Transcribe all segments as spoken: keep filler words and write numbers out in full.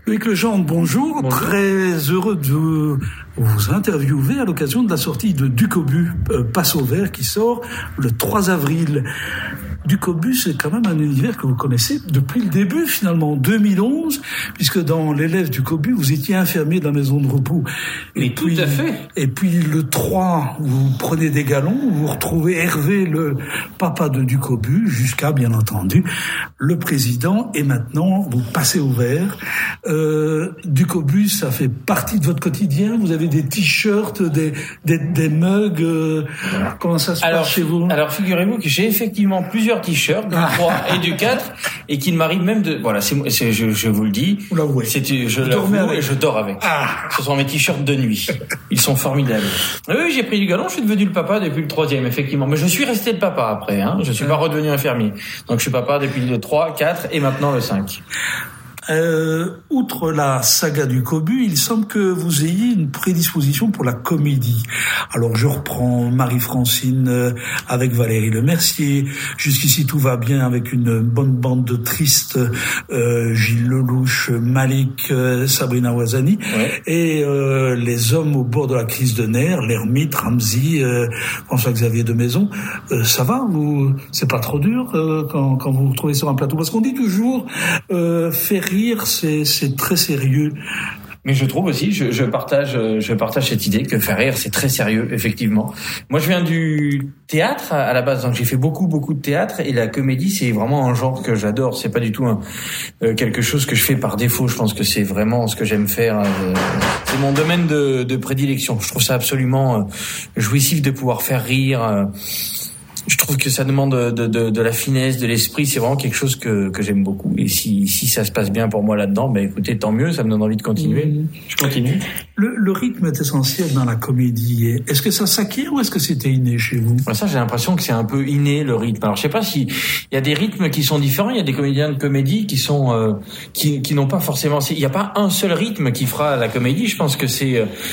Loïc Legendre, bonjour. bonjour. Très heureux de vous interviewer à l'occasion de la sortie de Ducobu, euh, Passe au vert, qui sort le trois avril. Ducobu, c'est quand même un univers que vous connaissez depuis le début, finalement, en deux mille onze, puisque dans l'élève Ducobu, vous étiez infirmier de la maison de repos. Et Mais puis, tout à fait. Et puis le trois, vous prenez des galons, vous retrouvez Hervé, le papa de Ducobu, jusqu'à, bien entendu, le président, et maintenant, vous passez au vert. Euh, Ducobu, ça fait partie de votre quotidien. Vous avez des t-shirts, des, des, des mugs. Euh, comment ça se alors, passe chez vous? Alors, figurez-vous que j'ai effectivement plusieurs t-shirts, du trois et du quatre, et qu'il m'arrive même de... Voilà, c'est, c'est je, je vous le dis. Vous l'avouez. C'est, je l'avoue et je dors avec. Ah. Ce sont mes t-shirts de nuit. Ils sont formidables. Oui, j'ai pris du galon. Je suis devenu le papa depuis le troisième, effectivement. Mais je suis resté le papa après. Hein. Je suis pas redevenu infirmier. Donc, je suis papa depuis le trois, quatre et maintenant le cinq. Euh, outre la saga Ducobu, il semble que vous ayez une prédisposition pour la comédie. Alors je reprends Marie-Francine euh, avec Valérie Lemercier. Jusqu'ici tout va bien avec une bonne bande de tristes, euh, Gilles Lelouch, Malik, euh, Sabrina Ouazani, ouais. Et euh, les hommes au bord de la crise de nerfs, l'ermite, Ramzy, euh, François-Xavier de Maison. Euh, ça va, vous, c'est pas trop dur euh, quand, quand vous vous retrouvez sur un plateau, parce qu'on dit toujours euh, faire rire, c'est, c'est très sérieux. Mais je trouve aussi, je, je partage, je partage cette idée que faire rire, c'est très sérieux, effectivement. Moi, je viens du théâtre à la base, donc j'ai fait beaucoup, beaucoup de théâtre, et la comédie, c'est vraiment un genre que j'adore. C'est pas du tout un, euh, quelque chose que je fais par défaut. Je pense que c'est vraiment ce que j'aime faire. Euh, c'est mon domaine de, de prédilection. Je trouve ça absolument euh, jouissif de pouvoir faire rire. Euh, Je trouve que ça demande de, de, de la finesse, de l'esprit. C'est vraiment quelque chose que, que j'aime beaucoup. Et si, si ça se passe bien pour moi là-dedans, ben écoutez, tant mieux. Ça me donne envie de continuer. Mmh. Je continue. Le, le rythme est essentiel dans la comédie. Est-ce que ça s'acquiert ou est-ce que c'était inné chez vous? Ça, j'ai l'impression que c'est un peu inné, le rythme. Alors, je sais pas si il y a des rythmes qui sont différents. Il y a des comédiens de comédie qui sont euh, qui, qui n'ont pas forcément. Il n'y a pas un seul rythme qui fera la comédie. Je pense que c'est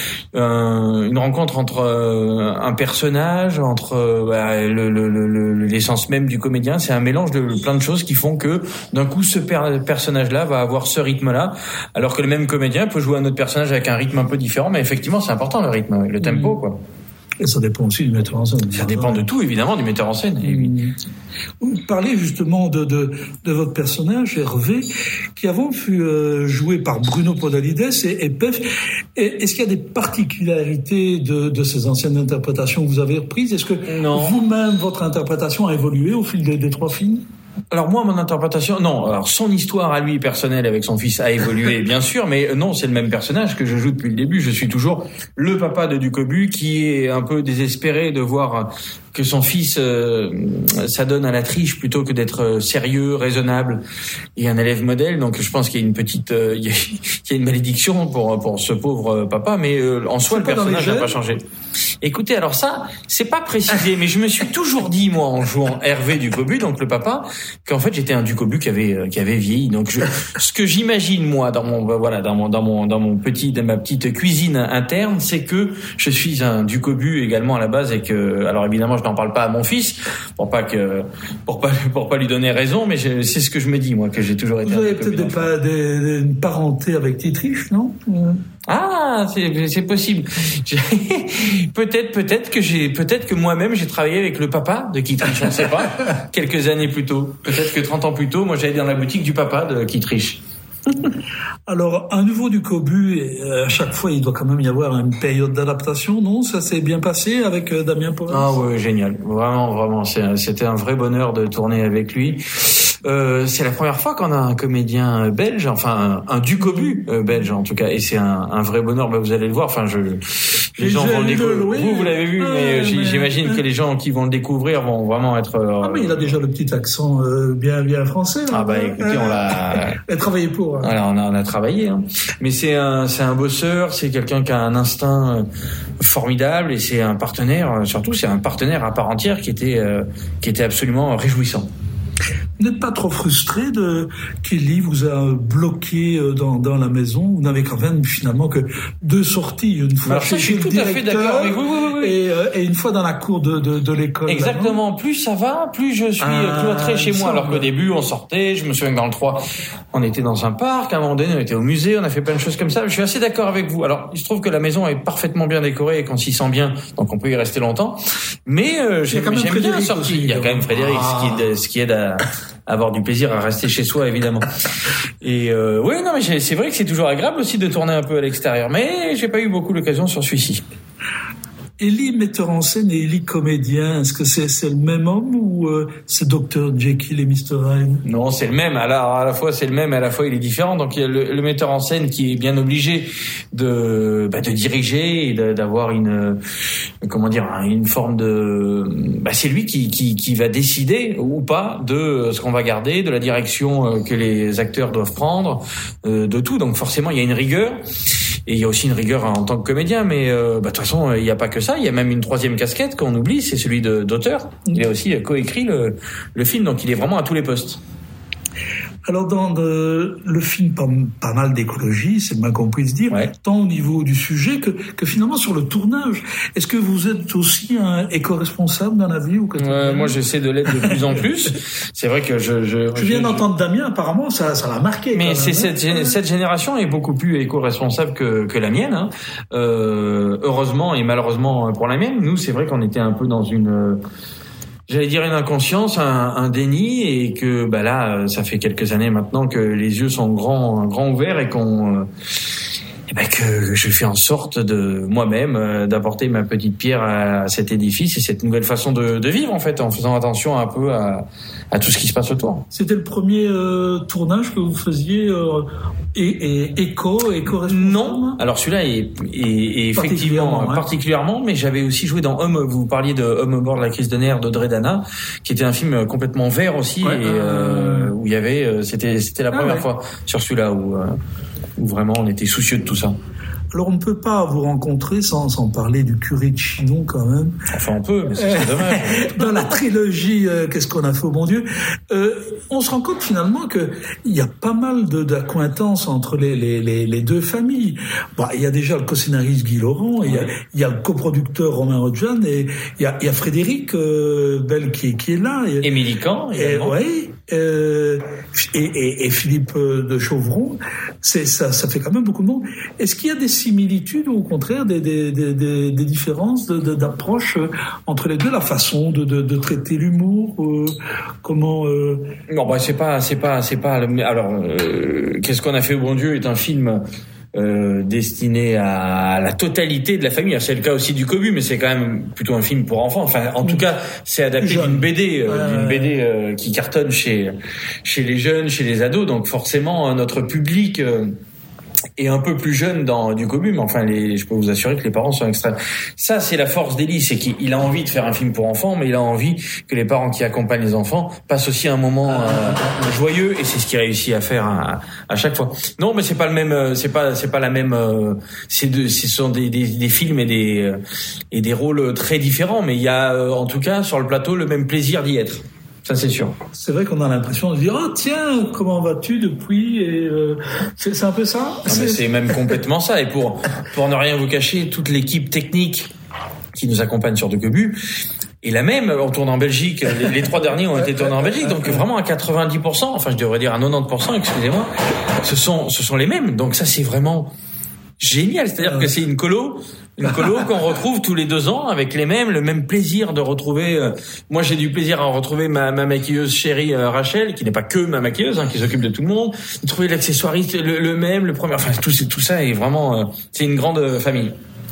euh, une rencontre entre euh, un personnage, entre euh, bah, le, le Le, le, l'essence même du comédien. C'est un mélange de plein de choses qui font que d'un coup ce per- personnage-là va avoir ce rythme-là, alors que le même comédien peut jouer un autre personnage avec un rythme un peu différent. Mais effectivement, c'est important le rythme, le tempo, quoi. Et ça dépend aussi du metteur en scène. Ça dépend de tout, évidemment, du metteur en scène. Mmh. Vous parlez justement de, de, de votre personnage, Hervé, qui avant fut euh, joué par Bruno Podalides et, et P E F. Et, est-ce qu'il y a des particularités de, de ces anciennes interprétations que vous avez reprises? Est-ce que non. Vous-même, votre interprétation a évolué au fil des, des trois films? Alors moi, mon interprétation, non. Alors son histoire à lui personnelle avec son fils a évolué, bien sûr, mais non, c'est le même personnage que je joue depuis le début. Je suis toujours le papa de Ducobu qui est un peu désespéré de voir que son fils euh, s'adonne à la triche plutôt que d'être sérieux, raisonnable et un élève modèle. Donc je pense qu'il y a une petite, euh, il, y a, il y a une malédiction pour pour ce pauvre papa, mais euh, en soi c'est le personnage n'a pas changé. Écoutez, alors ça, c'est pas précisé, mais je me suis toujours dit moi en jouant Hervé Ducobu, donc le papa, qu'en fait j'étais un Ducobu qui avait qui avait vieilli. Donc je, ce que j'imagine moi dans mon voilà dans mon dans mon dans mon petit dans ma petite cuisine interne, c'est que je suis un Ducobu également à la base et que alors évidemment je n'en parle pas à mon fils pour pas que pour pas pour pas lui donner raison, mais je, c'est ce que je me dis moi que j'ai toujours été. Vous avez peut-être des, pa- des, des, une parenté avec Titriche, non? Ah, c'est, c'est possible. peut-être, peut-être que j'ai, peut-être que moi-même j'ai travaillé avec le papa de Kittredge, on ne sait pas. Quelques années plus tôt, peut-être que trente ans plus tôt, moi j'allais dans la boutique du papa de Kittredge. Alors, un nouveau Ducobu, à chaque fois, il doit quand même y avoir une période d'adaptation, non? Ça s'est bien passé avec Damien Porres? Ah ouais, génial. Vraiment, vraiment. C'est, c'était un vrai bonheur de tourner avec lui. Euh, c'est la première fois qu'on a un comédien belge, enfin un, un Ducobu euh, belge en tout cas, et c'est un, un vrai bonheur. Ben, vous allez le voir. Enfin, je, les gens vont le découvrir. Vous, vous l'avez vu, ah, mais, mais j'imagine mais... que les gens qui vont le découvrir vont vraiment être. Euh... Ah, mais il a déjà le petit accent euh, bien, bien français. Ah bah écoutez, on l'a. Il a travaillé pour. Hein. Alors, on a, on a travaillé, hein. Mais c'est un, c'est un bosseur, c'est quelqu'un qui a un instinct formidable et c'est un partenaire. Surtout, c'est un partenaire à part entière qui était, euh, qui était absolument réjouissant. Vous n'êtes pas trop frustré de Kelly vous a bloqué dans, dans la maison? Vous n'avez quand même finalement que deux sorties, une fois chez, chez le tout directeur à fait d'accord avec vous, oui, oui, oui. Et, euh, et une fois dans la cour de, de, de l'école. Exactement. Plus ça va, plus je suis ah, cloîtré chez moi. Alors qu'au début, on sortait, je me souviens que dans le trois, on était dans un parc, à un moment donné, on était au musée, on a fait plein de choses comme ça. Je suis assez d'accord avec vous. Alors, il se trouve que la maison est parfaitement bien décorée et qu'on s'y sent bien, donc on peut y rester longtemps. Mais euh, j'aime, j'aime bien sortir. Il y a quand même Frédéric, ah. ce, qui aide, ce qui aide à avoir du plaisir à rester chez soi, évidemment. Et euh, oui, non, mais c'est vrai que c'est toujours agréable aussi de tourner un peu à l'extérieur. Mais j'ai pas eu beaucoup l'occasion sur celui-ci. Ellie metteur en scène et Ellie comédien, est-ce que c'est, c'est le même homme ou euh, c'est docteur Jekyll et mister Hyde? Non, c'est le même. Alors, à la fois c'est le même, à la fois il est différent. Donc il y a le, le metteur en scène qui est bien obligé de bah, de diriger et de, d'avoir une comment dire une forme de bah, c'est lui qui qui qui va décider ou pas de ce qu'on va garder, de la direction que les acteurs doivent prendre, euh, de tout. Donc forcément il y a une rigueur. Et il y a aussi une rigueur en tant que comédien, mais euh, bah, de toute façon, il n'y a pas que ça. Il y a même une troisième casquette qu'on oublie, c'est celui de, d'auteur. Il a aussi coécrit le, le film, donc il est vraiment à tous les postes. Alors dans le, le film, pas, pas mal d'écologie, c'est le moins qu'on puisse dire, ouais. Tant au niveau du sujet que, que finalement sur le tournage. Est-ce que vous êtes aussi un éco-responsable dans la vie ou euh, Moi, j'essaie de l'être de plus en plus. C'est vrai que je... Je, je viens je, d'entendre Damien, apparemment, ça, ça l'a marqué. Mais c'est cette, cette génération est beaucoup plus éco-responsable que, que la mienne. Hein. Euh, heureusement et malheureusement pour la mienne, nous, c'est vrai qu'on était un peu dans une... J'allais dire une inconscience, un, un déni, et que bah là, ça fait quelques années maintenant que les yeux sont grands, grands ouverts et qu'on, euh, et bah que je fais en sorte de moi-même euh, d'apporter ma petite pierre à cet édifice et cette nouvelle façon de, de vivre en fait, en faisant attention un peu à, à tout ce qui se passe autour. C'était le premier euh, tournage que vous faisiez euh, et, et éco, éco-responsable? Non. Alors celui-là est, est, est effectivement particulièrement, ouais. particulièrement, mais j'avais aussi joué dans Homme. Vous parliez de Homme au bord de la crise de nerfs d'Audrey Dana, qui était un film complètement vert aussi, ouais, et euh, où il y avait, c'était, c'était la ah, première ouais. fois sur celui-là où, euh, où vraiment on était soucieux de tout ça. Alors on ne peut pas vous rencontrer sans, sans parler du curé de Chinon quand même. Enfin on peut, mais c'est euh, dommage. Dans la trilogie euh, Qu'est-ce qu'on a fait au bon Dieu, euh, on se rend compte finalement que il y a pas mal de, d'accointances entre les, les, les, les deux familles. Bon, il y a déjà le co-scénariste Guy Laurent, il y a, il y a le coproducteur Romain Rodjan et il y a, il y a Frédéric euh, Bell qui, qui est là. Émilie Kahn également. Oui. Euh, et, et, et Philippe de Chauvron, c'est ça, ça fait quand même beaucoup de monde. Est-ce qu'il y a des similitudes ou au contraire des, des, des, des, des différences de, de, d'approche entre les deux, la façon de, de, de traiter l'humour, euh, comment euh... Non, bah c'est pas, c'est pas, c'est pas. Alors, euh, Qu'est-ce qu'on a fait au bon Dieu est un film. Euh, destiné à la totalité de la famille. C'est le cas aussi du Cobu, mais c'est quand même plutôt un film pour enfants. Enfin, en tout cas, c'est adapté Jeune. d'une B D, euh, ouais. d'une B D euh, qui cartonne chez chez les jeunes, chez les ados. Donc forcément, notre public euh, est un peu plus jeune dans du Cobu, mais enfin, les, je peux vous assurer que les parents sont extrêmes. Ça, c'est la force d'Elie, c'est qu'il a envie de faire un film pour enfants, mais il a envie que les parents qui accompagnent les enfants passent aussi un moment euh, joyeux, et c'est ce qu'il réussit à faire à, à chaque fois. Non, mais c'est pas le même, c'est pas, c'est pas la même. Euh, c'est de, ce sont des, des, des films et des euh, et des rôles très différents, mais il y a euh, en tout cas sur le plateau le même plaisir d'y être. Ça, c'est sûr. C'est vrai qu'on a l'impression de dire, oh, tiens, comment vas-tu depuis? Et euh, c'est, c'est un peu ça? Non, c'est... Mais c'est même complètement ça. Et pour, pour ne rien vous cacher, toute l'équipe technique qui nous accompagne sur De Cobu est la même. On tourne en Belgique. Les, les trois derniers ont été tournés en Belgique. Donc, vraiment à quatre-vingt-dix pour cent, enfin, je devrais dire à quatre-vingt-dix pour cent, excusez-moi, ce sont, ce sont les mêmes. Donc, ça, c'est vraiment génial. C'est-à-dire que c'est une colo. Une colo qu'on retrouve tous les deux ans avec les mêmes, le même plaisir de retrouver. Euh, moi, j'ai du plaisir à retrouver ma, ma maquilleuse chérie euh, Rachel, qui n'est pas que ma maquilleuse, hein, qui s'occupe de tout le monde. De trouver l'accessoiriste le, le même, le premier. Enfin, tout, tout ça est vraiment. Euh, c'est une grande famille.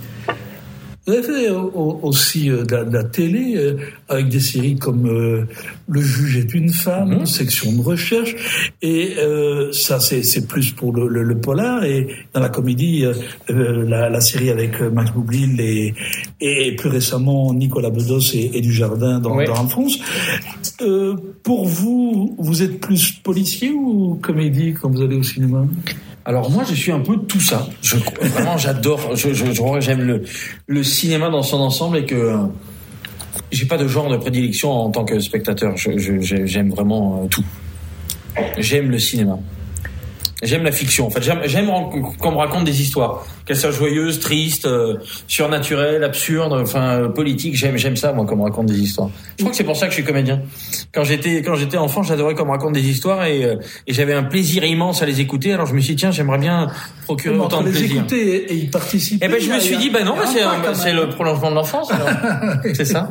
Vous avez fait aussi de la, de la télé euh, avec des séries comme euh, Le juge est une femme, mmh. Section de recherche, et euh, ça c'est, c'est plus pour le, le, le polar, et dans la comédie euh, la, la série avec Max Boublil et, et plus récemment Nicolas Bedos et, et Dujardin dans, oui. dans Alphonse. Euh, pour vous, vous êtes plus policier ou comédie quand vous allez au cinéma? Alors moi, je suis un peu tout ça. Je, vraiment, j'adore. Je, je, je, j'aime le, le cinéma dans son ensemble, et que j'ai pas de genre de prédilection en tant que spectateur. Je, je, j'aime vraiment euh, tout. J'aime le cinéma. J'aime la fiction. En fait, j'aime, j'aime qu'on me raconte des histoires, qu'elles soient joyeuses, tristes, euh, surnaturelles, absurdes, enfin euh, politiques. J'aime, j'aime ça, moi, qu'on me raconte des histoires. Je crois que c'est pour ça que je suis comédien. Quand j'étais, quand j'étais enfant, j'adorais qu'on me raconte des histoires et, euh, et j'avais un plaisir immense à les écouter. Alors je me suis dit tiens, j'aimerais bien procurer autant de plaisir. Les écouter et y participer. Et ben je me suis dit bah non, bah, c'est, un, c'est le prolongement de l'enfance. Alors. C'est ça.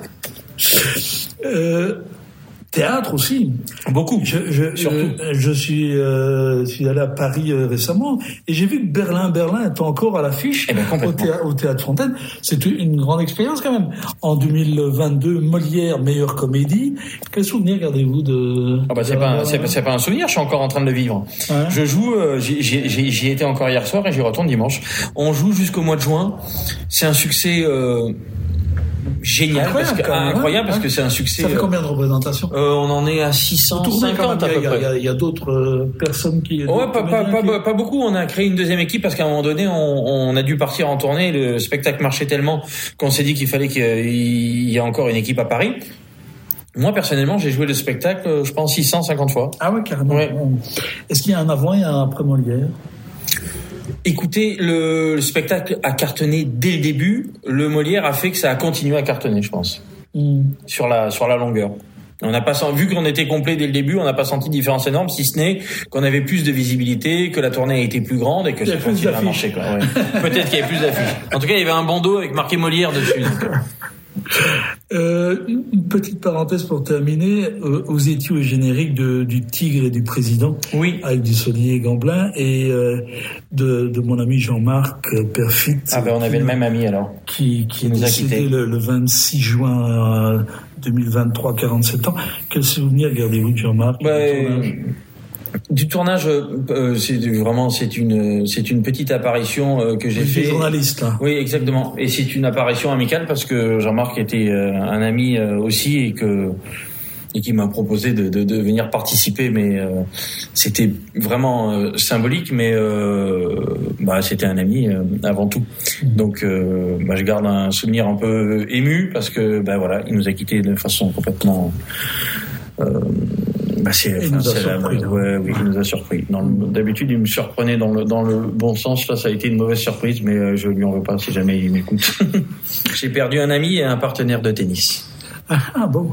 Euh... Théâtre aussi. Beaucoup. Je, je, Surtout. je, je suis, euh, suis allé à Paris euh, récemment et j'ai vu que Berlin, Berlin est encore à l'affiche eh ben, au, théâtre, au Théâtre Fontaine. C'est une grande expérience quand même. En deux mille vingt-deux, Molière, meilleure comédie. Quel souvenir gardez-vous de... Ah bah c'est pas, un, c'est, pas, c'est pas un souvenir, je suis encore en train de le vivre. Ouais. Je joue, euh, j'y, j'y, j'y étais encore hier soir et j'y retourne dimanche. On joue jusqu'au mois de juin. C'est un succès... Euh, génial, incroyable, parce que, ah, incroyable parce que c'est un succès. Ça fait combien de représentations? euh, On en est à six cent cinquante à peu près. Il y a, il y a d'autres euh, personnes qui. Ouais, pas, pas, pas, qui... pas beaucoup. On a créé une deuxième équipe parce qu'à un moment donné, on, on a dû partir en tournée. Le spectacle marchait tellement qu'on s'est dit qu'il fallait qu'il y ait encore une équipe à Paris. Moi, personnellement, j'ai joué le spectacle, je pense, six cent cinquante fois. Ah ouais, carrément. Ouais. Est-ce qu'il y a un avant et un après Molière? Écoutez, le, le spectacle a cartonné dès le début. Le Molière a fait que ça a continué à cartonner, je pense, mm. sur la sur la longueur. On n'a pas vu qu'on était complet dès le début, on n'a pas senti de différence énorme, si ce n'est qu'on avait plus de visibilité, que la tournée a été plus grande et que ça continue à marcher. Quoi. Ouais. Peut-être qu'il y avait plus d'affiches. En tout cas, il y avait un bandeau avec marqué Molière dessus. Donc. Euh, une petite parenthèse pour terminer. Euh, vous étiez au générique de, du Tigre et du Président, oui, avec Dussolier et Gamblin, et euh, de, de mon ami Jean-Marc Perfit. Ah ben on avait le même ami alors. Qui, qui, qui nous a quittés le, le vingt-six juin deux mille vingt-trois, quarante-sept ans. Quel souvenir gardez-vous de Jean-Marc? Ben, du tournage, euh, c'est vraiment c'est une c'est une petite apparition euh, que j'ai oui, fait. Journaliste. Hein. Oui, exactement. Et c'est une apparition amicale parce que Jean-Marc était euh, un ami euh, aussi et que et qui m'a proposé de, de, de venir participer, mais euh, c'était vraiment euh, symbolique, mais euh, bah c'était un ami euh, avant tout. Donc euh, bah, je garde un souvenir un peu ému parce que bah voilà, il nous a quittés de façon complètement. Euh, Bah c'est, enfin, c'est surpris, la, ouais, oui, il nous a surpris. Dans le, d'habitude, il me surprenait dans le, dans le bon sens. Là, ça a été une mauvaise surprise, mais euh, je lui en veux pas si jamais il m'écoute. J'ai perdu un ami et un partenaire de tennis. Ah, ah bon.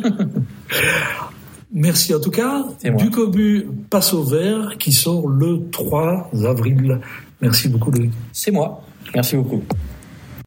Merci en tout cas. Ducobu passe au vert qui sort le trois avril. Merci beaucoup, Louis. C'est moi. Merci beaucoup.